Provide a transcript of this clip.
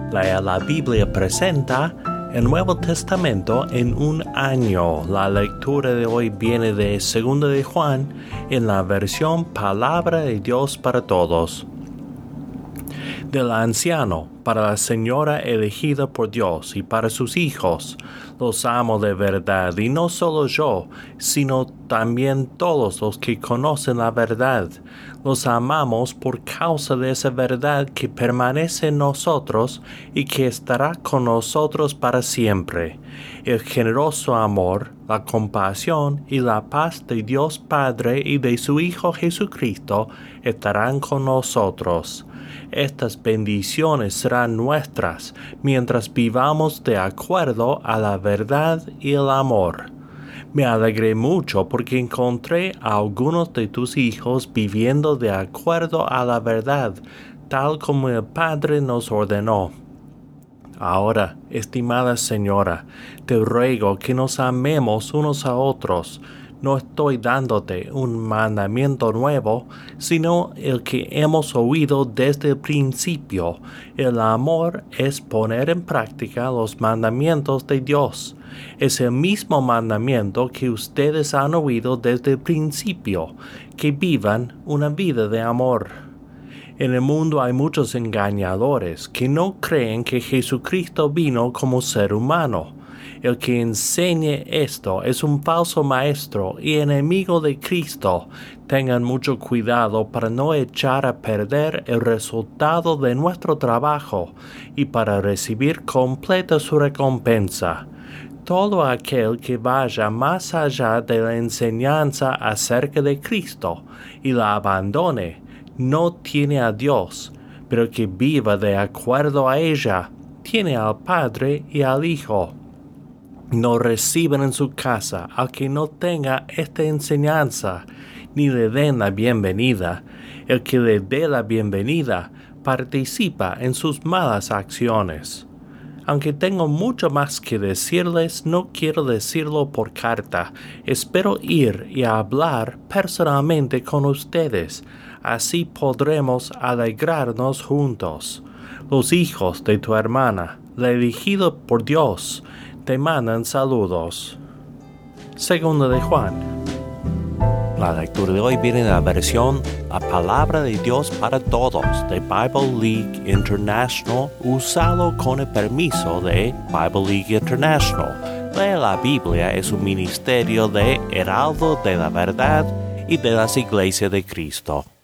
La Biblia presenta el Nuevo Testamento en un año. La lectura de hoy viene de 2 de Juan en la versión Palabra de Dios para Todos. Del anciano, para la señora elegida por Dios y para sus hijos, los amo de verdad, y no solo yo, sino también todos los que conocen la verdad. Los amamos por causa de esa verdad que permanece en nosotros y que estará con nosotros para siempre. El generoso amor, la compasión y la paz de Dios Padre y de su Hijo Jesucristo estarán con nosotros. Estas bendiciones serán nuestras mientras vivamos de acuerdo a la verdad y el amor. Me alegré mucho porque encontré a algunos de tus hijos viviendo de acuerdo a la verdad, tal como el Padre nos ordenó. Ahora, estimada señora, te ruego que nos amemos unos a otros. No estoy dándote un mandamiento nuevo, sino el que hemos oído desde el principio. El amor es poner en práctica los mandamientos de Dios. Es el mismo mandamiento que ustedes han oído desde el principio, que vivan una vida de amor. En el mundo hay muchos engañadores que no creen que Jesucristo vino como ser humano. El que enseñe esto es un falso maestro y enemigo de Cristo. Tengan mucho cuidado para no echar a perder el resultado de nuestro trabajo y para recibir completa su recompensa. Todo aquel que vaya más allá de la enseñanza acerca de Cristo y la abandone, no tiene a Dios, pero que viva de acuerdo a ella, tiene al Padre y al Hijo. No reciben en su casa al que no tenga esta enseñanza, ni le den la bienvenida. El que le dé la bienvenida participa en sus malas acciones. Aunque tengo mucho más que decirles, no quiero decirlo por carta. Espero ir y hablar personalmente con ustedes. Así podremos alegrarnos juntos. Los hijos de tu hermana, la elegida por Dios, te mandan saludos. 2 de Juan. La lectura de hoy viene de la versión La Palabra de Dios para Todos de Bible League International, usado con el permiso de Bible League International. La Biblia es un ministerio de Heraldo de la Verdad y de las Iglesias de Cristo.